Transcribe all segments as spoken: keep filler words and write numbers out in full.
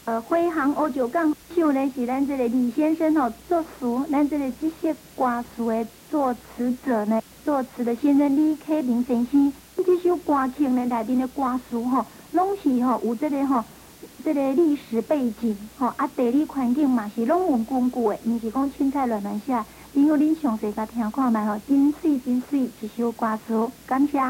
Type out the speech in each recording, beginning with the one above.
呃，辉航乌石港唱的是咱这个李先生吼作词，咱这个这些歌词的作词者呢，作词的先生李克明先生，这首歌曲呢内面的歌词吼，拢是吼有这个吼，这个历史背景吼，啊地理环境嘛是拢有根据的，毋是讲凊彩乱乱写。因为恁详细甲听看卖吼，真水真水一首歌词，感谢。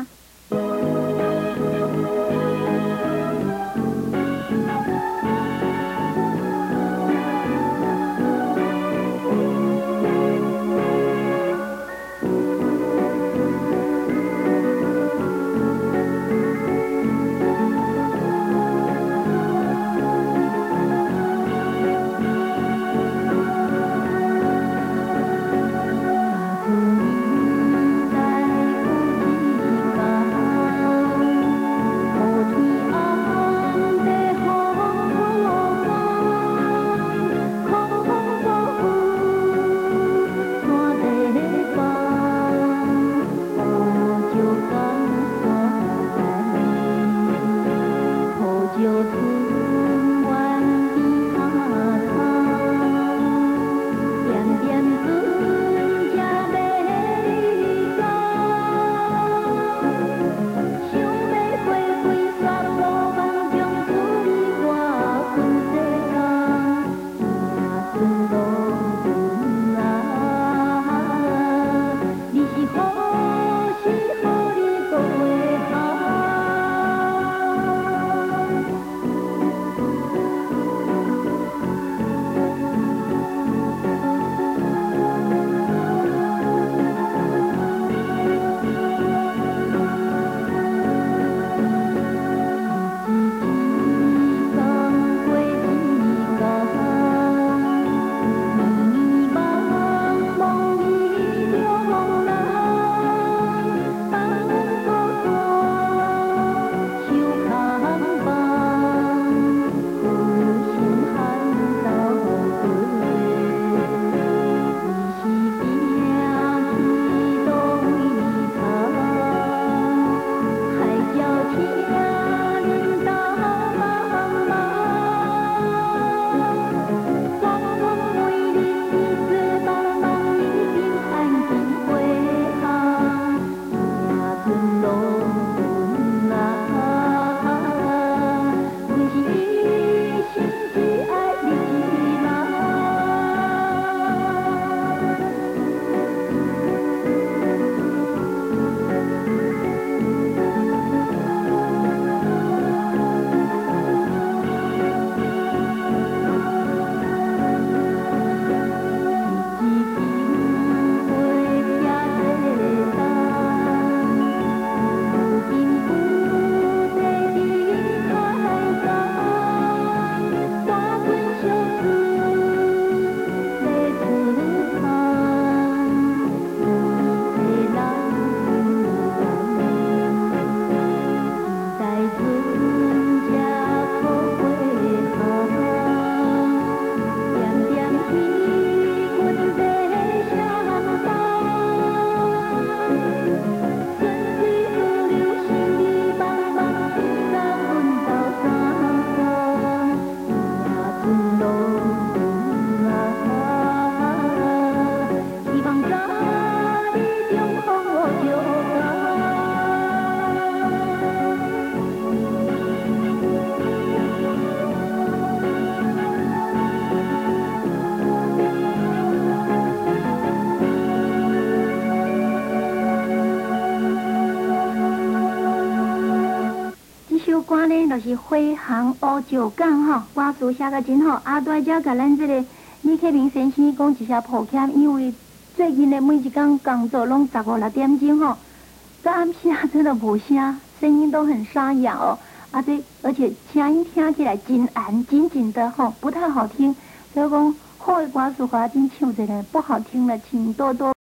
歌呢，就是辉航乌石港吼，歌词写个真好。啊，在遮甲咱这个李克明先生讲一声抱歉，因为最近的每一天工作拢十五六点钟吼，到暗时真的无声，声音都很沙哑哦。啊，这而且声音听起来真暗，紧紧的吼，不太好听。所以讲好的歌词，我真唱一个不好听了，请多多。